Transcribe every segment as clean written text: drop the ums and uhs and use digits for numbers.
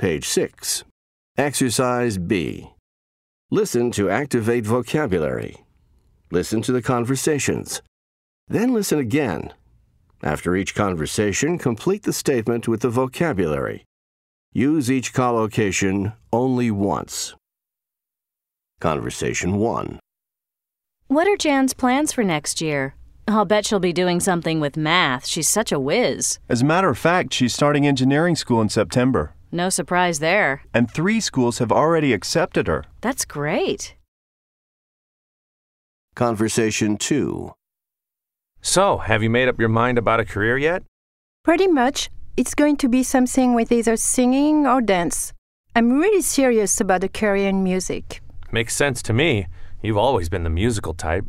page 6. Exercise B. Listen to activate vocabulary. Listen to the conversations. Then listen again. After each conversation, complete the statement with the vocabulary. Use each collocation only once. Conversation 1. What are Jan's plans for next year? I'll bet she'll be doing something with math. She's such a whiz. As a matter of fact, she's starting engineering school in September. No surprise there. And 3 schools have already accepted her. That's great. Conversation 2. So, have you made up your mind about a career yet? Pretty much. It's going to be something with either singing or dance. I'm really serious about a career in music. Makes sense to me. You've always been the musical type.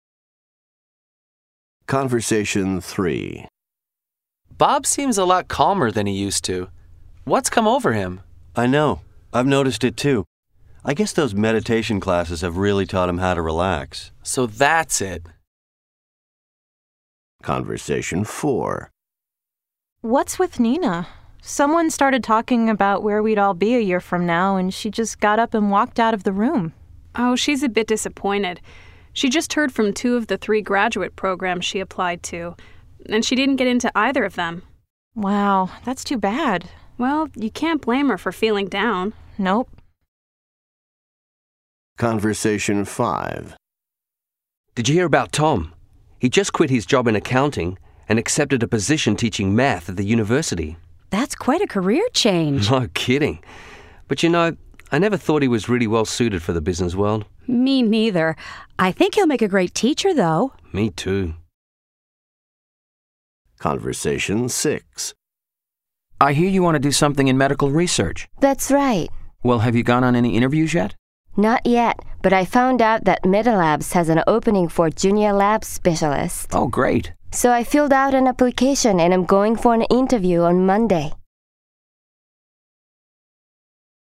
Conversation 3. Bob seems a lot calmer than he used to. What's come over him? I know. I've noticed it too. I guess those meditation classes have really taught him how to relax. So that's it. Conversation 4. What's with Nina? Someone started talking about where we'd all be a year from now, and she just got up and walked out of the room. Oh, she's a bit disappointed. She just heard from 2 of the 3 graduate programs she applied to, and she didn't get into either of them. Wow, that's too bad. Well, you can't blame her for feeling down. Nope. Conversation 5. Did you hear about Tom? He just quit his job in accounting and accepted a position teaching math at the university. That's quite a career change. No kidding. But you know, I never thought he was really well suited for the business world. Me neither. I think he'll make a great teacher, though. Me too. Conversation 6. I hear you want to do something in medical research. That's right. Well, have you gone on any interviews yet? Not yet, but I found out that Medilabs has an opening for junior lab specialist. Oh, great. So I filled out an application and I'm going for an interview on Monday.